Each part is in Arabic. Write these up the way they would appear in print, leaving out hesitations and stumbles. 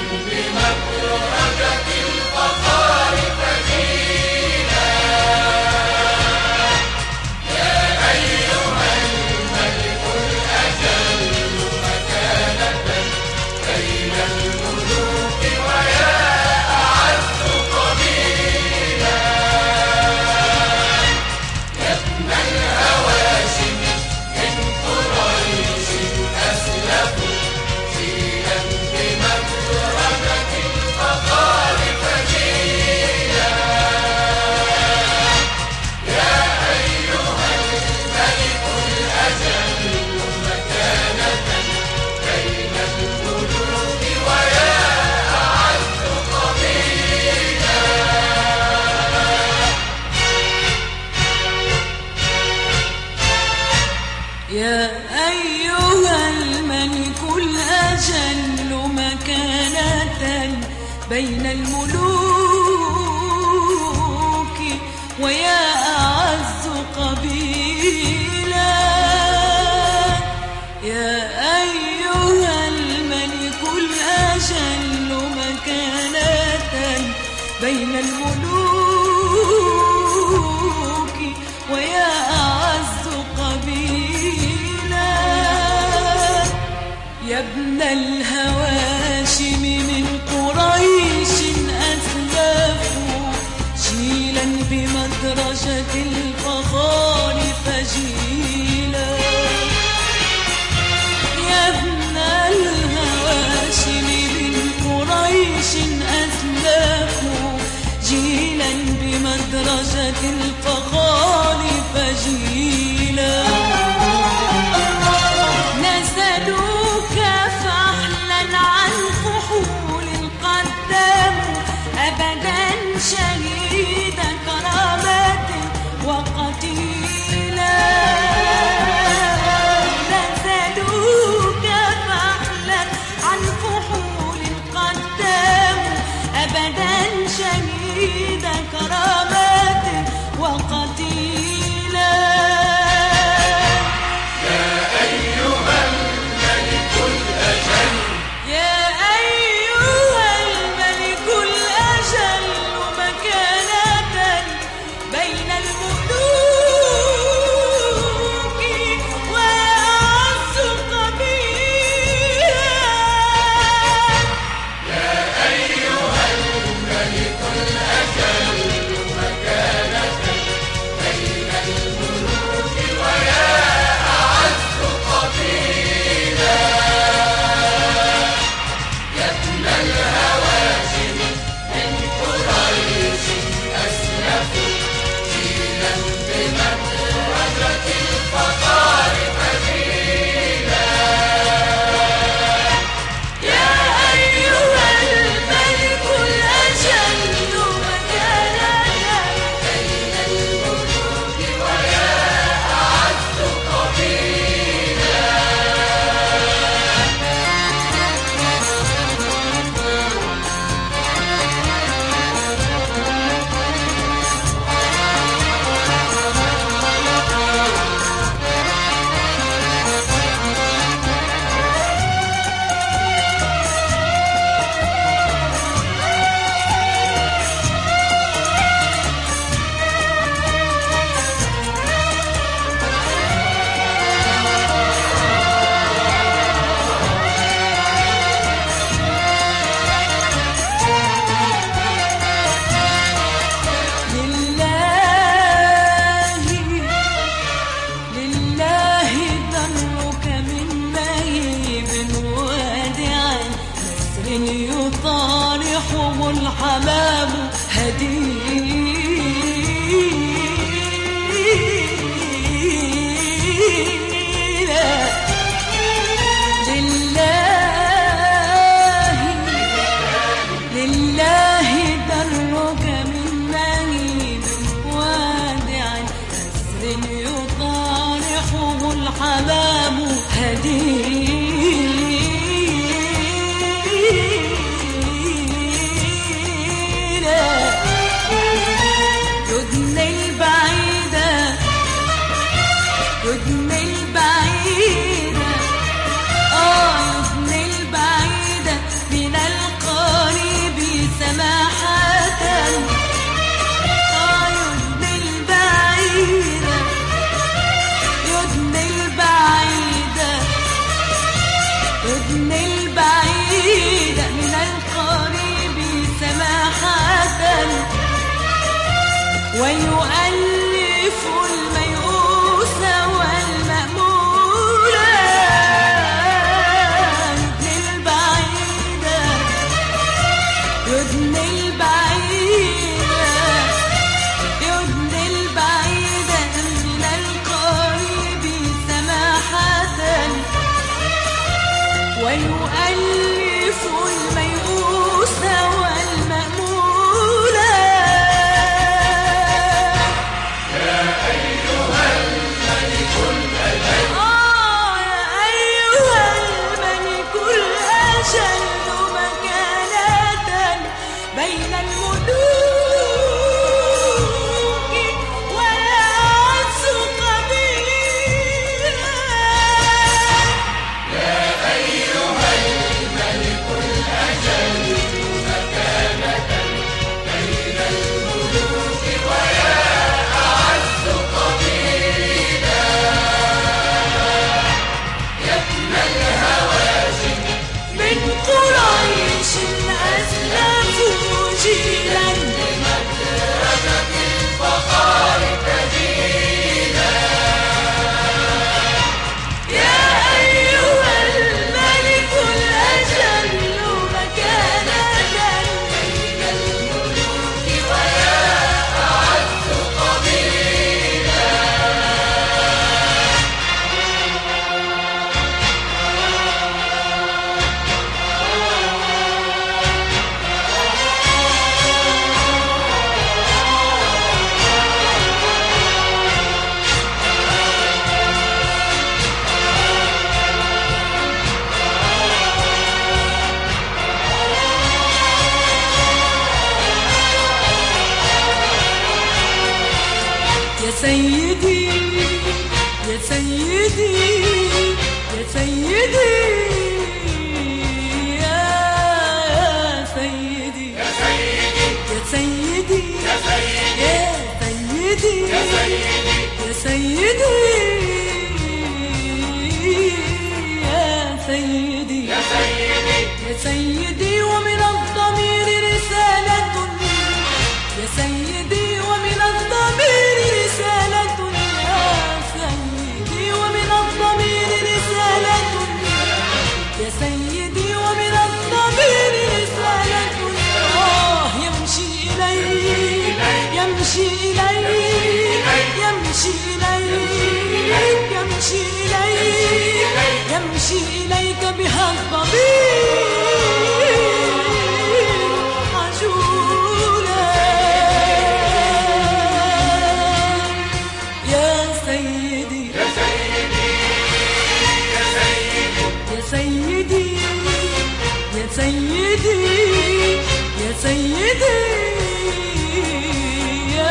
بمدرجة الفخار فجيلا يا أيها الملك الأجل مكانة بين الملوك ويا أعز قبيلا يا ابن الهواشم من قريش أسلفوا جيلا بمدرجة الفخار فجيلا يا أيها الملك الأجل مكانة بين الملوك ويا أعز قبيلا يا أيها الملك الأجل مكانة بين الملوك ويا أعز قبيلا يا أيها الملك الأجل مكانة بين الملوك ويا أعز قبيلا يا ابن الهواشم من قريش أسلفوا جيلا بمدرجة الفخار فجيلا يا ابن الهواشم من قريش أسلفوا جيلا بمدرجة الفخار فجيلا نزلوك فحلا عن فحول قدموا أبدا شهيد كرامة وقتيلا نزلوك فحلا عن فحول قدموا أبدا شهيد كرامة وقتيلا يا أيها الملك الأجل يا أيها الملك الأجل مكانة بين الملوك وأعز قبيلا يا أيها الملك الأجل مكانة بين الملوك ويا أعز قبيلا يا ابن الهواشم من قريش أسلفوا جيلا بمدرجة الفخار فجيلا يا أيها الملك الأجل مكانة بين الملوك ويا أعز قبيلا لله درك من نهيب وادع نسر يطارحه الحمام هديلا لله درك من نهيب وادع نسر يطارحه الحمام هديلا يدني البعيد من القريب سماحة ويؤلف الميؤوس والمأمول يدني البعيد يدني البعيد من القريب سماحة ويؤلف الميؤوس والمأمول يا أيها الملك الأجل يا أيها الملك الأجل مكانة بين الملوك ولا عكس قبيلة يا أيها الملك الأجل مكانة بين الملوك ويا أعز قبيلة يا ابن الهوازن من قريش أسلفوا جيلا بمدرسة الفخار تدينا يا أيها الملك الأجل مكانة بين الملوك ويا أعز قبيلة يا سيدي يا سيدي يا سيدي يا سيدي يا سيدي يا سيدي يا سيدي يا سيدي يا يا سيدي سيدي يا سيدي يا سيدي ومن الضمير رسالة يا سيدي ومن الضمير رسالة يا سيدي ومن الضمير رسالة يا سيدي ومن الضمير رسالة يمشي إليك يمشي إليك يمشي إليك يمشي إليك يمشي إليك بها الضمير عجولا يا سيدي يا سيدي يا سيدي يا سيدي يا سيدي يا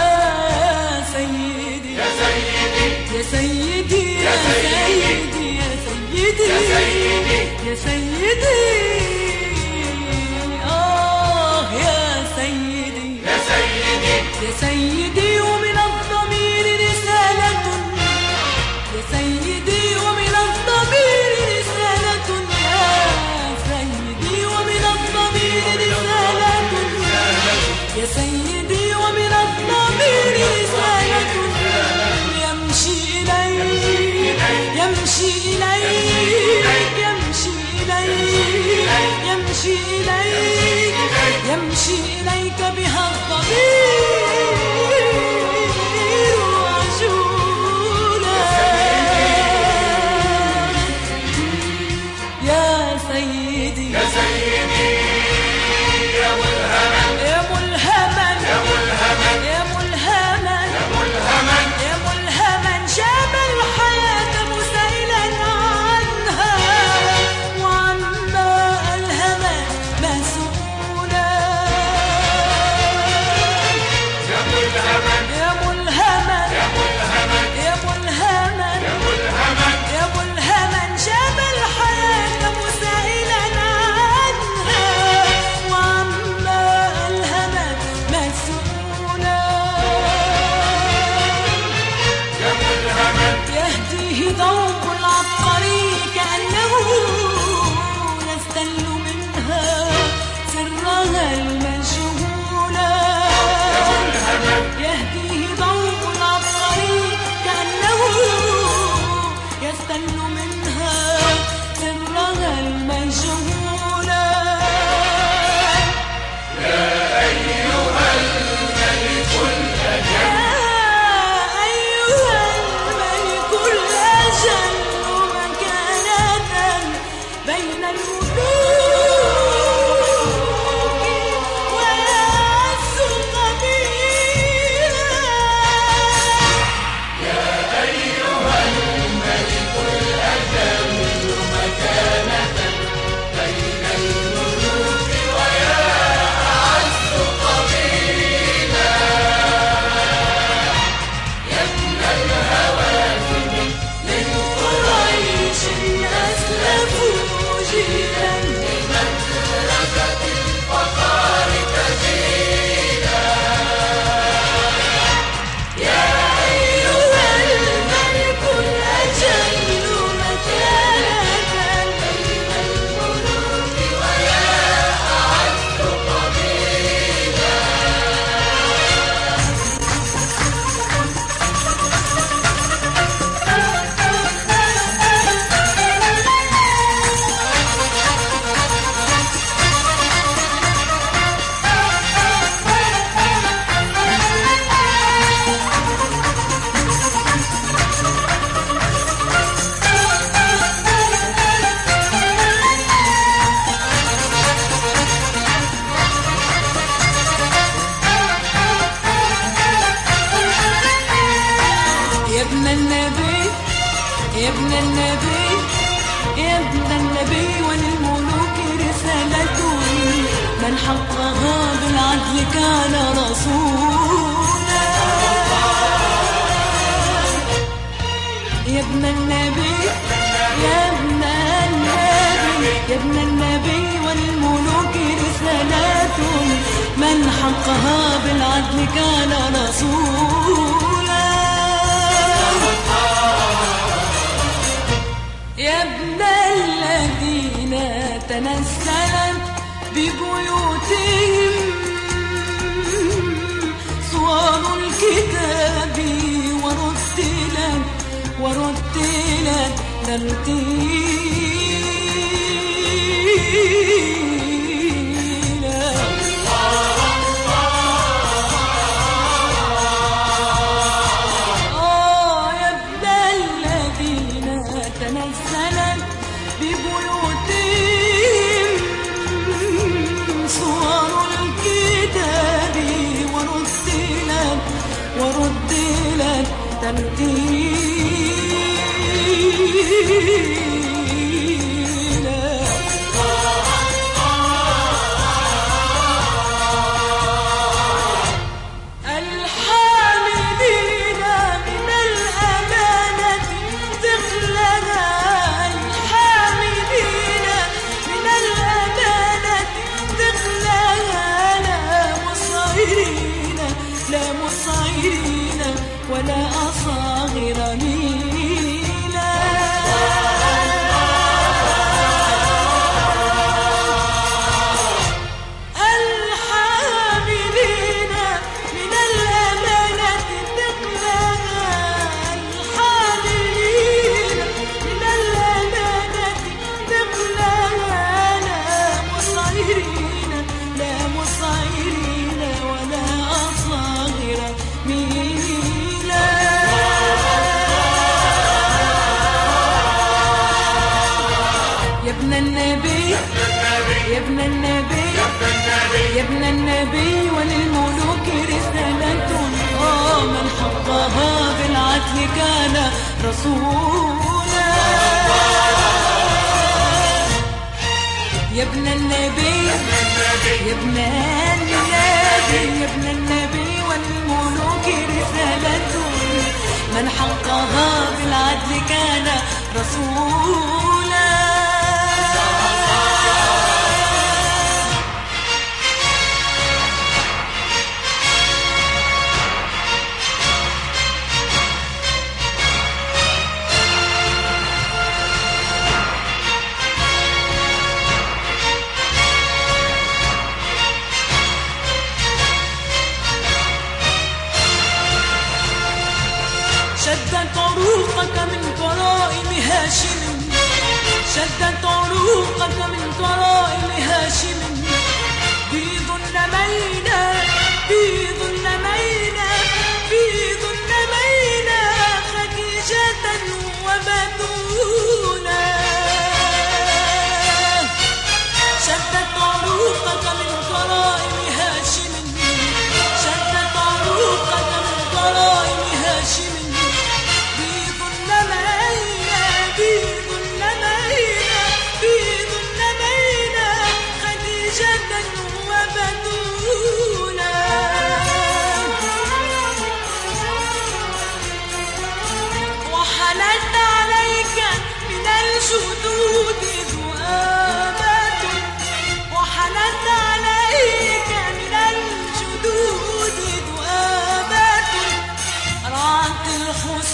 سيدي يا سيدي يا سيدي يا يا سيدي يا سيدي يا سيدي يا سيدي يا سيدي يا سيدي يا سيدي ومن الضمير رسالة يا سيدي ومن الضمير رسالة يا سيدي ومن الضمير رسالة يا سيدي ومن الضمير رسالة يمشي إليك يمشي إليك يمشي إليك يمشي إليك يمشي إليك بها الضمير عجولا يا سيدي يا سيدي يا ملهما يا ملهما يا ملهما يا ملهما يا ملهما يا ملهما شاب الحياة مسائلا عنها وعما ألهما مسؤولا يا ملهما يا ملهما يا ملهما يا ملهما يا ملهما يا ملهما شاب الحياة مسائلا عنها من الملوك ويعز قبيلة. يا أيها الملك الأجل مكانة بين الملوك ويا أعز قبيلة. يا ابن الهوازن من قريش أسلفوا جيلا بمدرسة الفخار تجيلا. يا أيها الملك الأجل مكانة بين الملوك ويا أعز قبيلة. يا ابن النبي يا ابن النبي يا ابن النبي وللملوك رسالة من حقها بالعدل كان رسولا. يا ابن النبي يا ابن النبي يا ابن النبي وللملوك رسالة من حقها بالعدل كان رسولا. يا ابن الذين تنزلت ببيوتهم صور الكتاب ورتلت ترتيلا. يا ابن الذين تنزلت ببيوتهم صور الكتاب ورتلت ترتيلا. الحاملين من الأمانة ثقلنا الحاملين من الأمانة ثقلنا لا مصيرين ولا أصاغر ميلا. الحاملين من الأمانة ثقلنا الحاملين من الأمانة ثقلنا لا مصيرين ولا أصاغر ميلا. يا ابن النبي يا ابن النبي يا ابن النبي وللملوك رسالة من حقها بالعدل كان رسولا. يا ابن النبي يا ابن النبي يا ابن النبي والملوك رسالة من حقها بالعدل كان رسولا. شدت عروقك من كرائم هاشم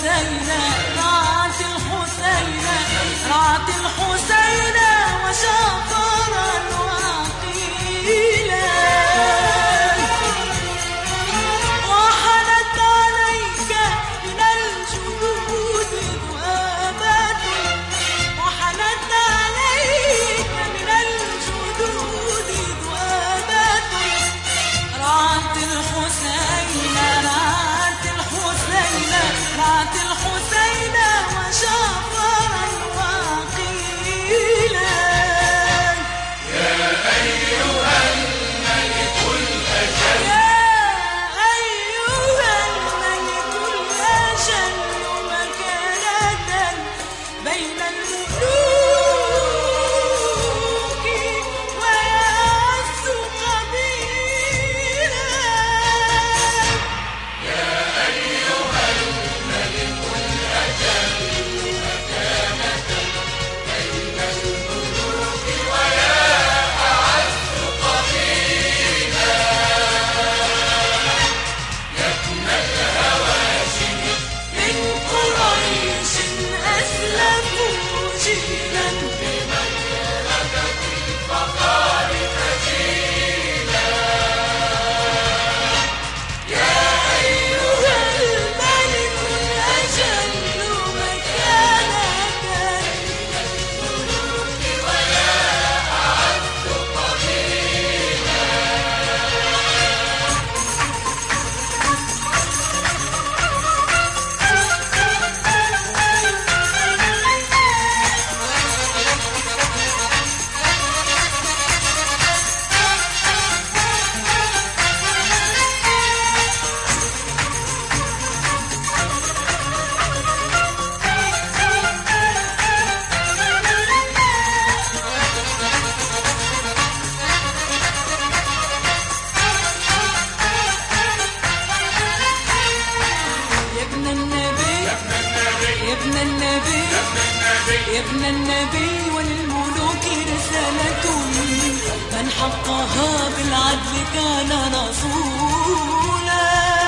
الحسين رعت الحسين رعت الحسين وشافرا وعقيلا وحنت عليك من الجود ذؤابات وحنت عليك من الجود ذؤابات رعت الحسين رعت الحسين رعت الحسين وشافرا وعقيلا يا أيها الملك الأجل يا أيها الملك الأجل مكانة بين الملوك ويعز قبيلا يا أيها الملك الأجل مكانة بين الملوك ويا أعز قبيلا يا ابن الهواشم من قريش أسلفوا جيلا بمملكة الفقار خجيلا يا أيها الملك الأجل مكانة الملوك ويا أعز قبيلا يا ابن النبي يا ابن النبي يا ابن النبي يا ابن النبي يا ابن النبي وللملوك رسالة من حقها بالعدل كان رسولا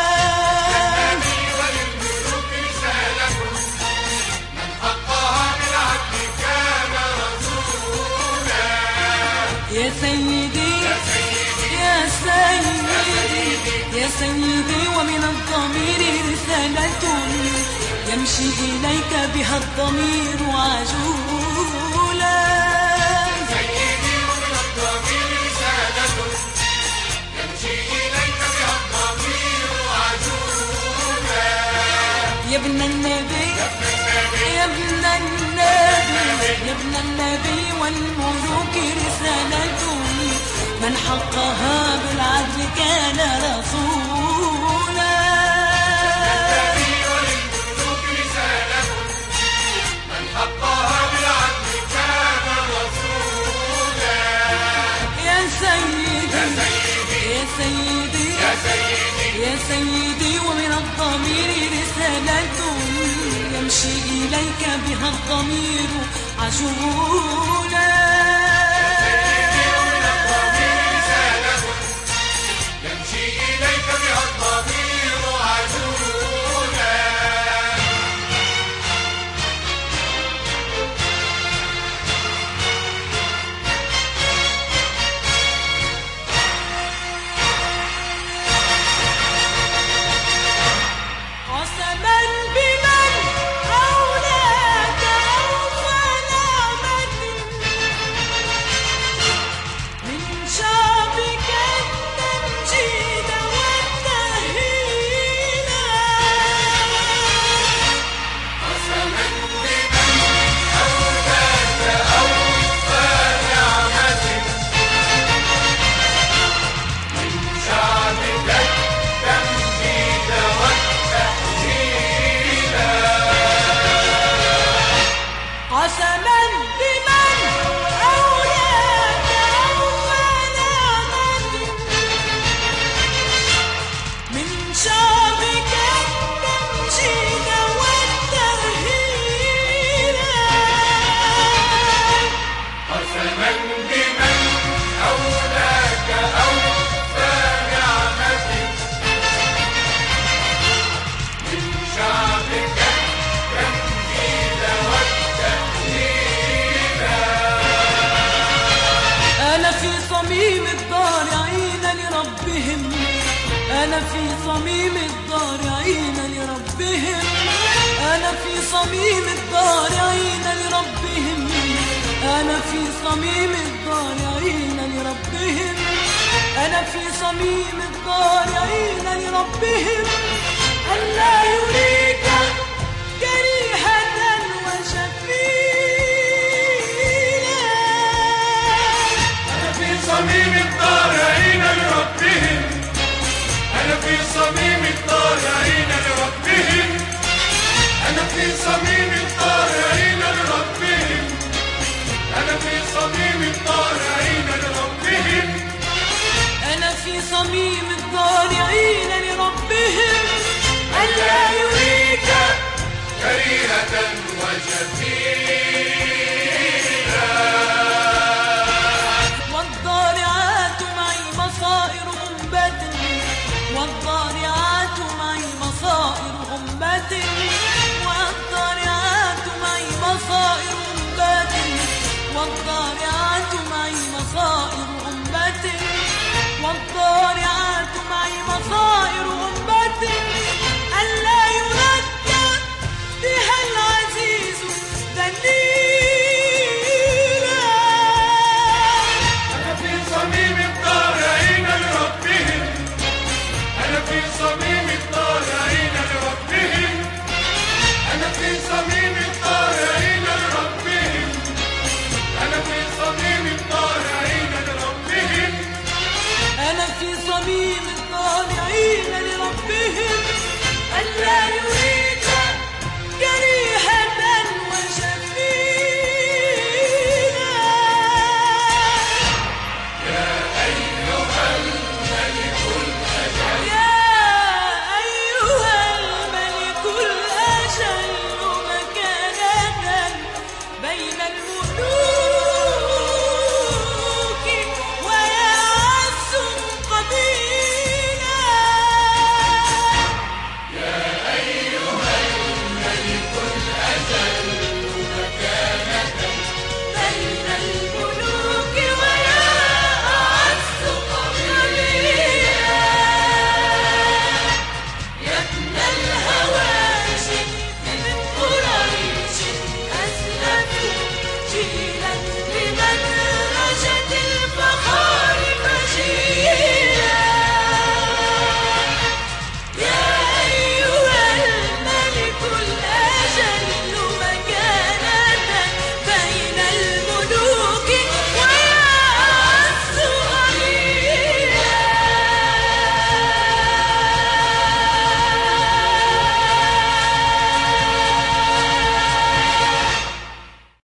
وللملوك رسالة من حقها بالعدل كان رسولا يا سيدي يا سيدي يا سيدي يا سيدي ومن الضمير رسالة يمشي إليك بها الضمير عجولا سيدي ومن الضمير رسالة يمشي إليك بها الضمير عجولا يا ابن النبي يا ابن النبي يا ابن النبي يا ابن النبي والملوك رسالة من حقها بالعدل كان رسولا النبي وللملوك رسالة من حقها بالعدل كان رسولا يا سيدي يا سيدي يا سيدي يا سيدي يا سيدي ومن الضمير رسالة يمشي إليك بها الضمير عجولا سيدي ومن الضمير رسالة يمشي إليك بها الضمير عجولا قسما بمن أولاك أوفى نعمة من شعبك التمجيد والتهليل قسما بمن أولاك أوفى نعمة من شعبك التمجيد والتهليل قسما بمن أولاك أوفى نعمة من شعبك التمجيد والتهليل قسما بمن أولاك أوفى نعمة من شعبك صميم الضارعين لربهم، أنا في صميم الضارعين لربهم، أنا في صميم الضارعين لربهم، أنا في صميم الضارعين لربهم، أنا في صميم الضارعين لربهم، ألا يريك كريهة وشفيلا. أنا في صميم الضارعين لربهم، أنا في صميم الضارعين لربهم، أنا في صميم الضارعين لربهم، أنا في صميم الضارعين لربهم، أنا في صميم الضارعين لربهم، ألا يريك كريهة وشفيلا. والضارعات معي مصائر أمة، والضارعات معي مصائر أمة، والضارعات معي مصائر أمة، والضارعات معي مصائر أمة، والضارعات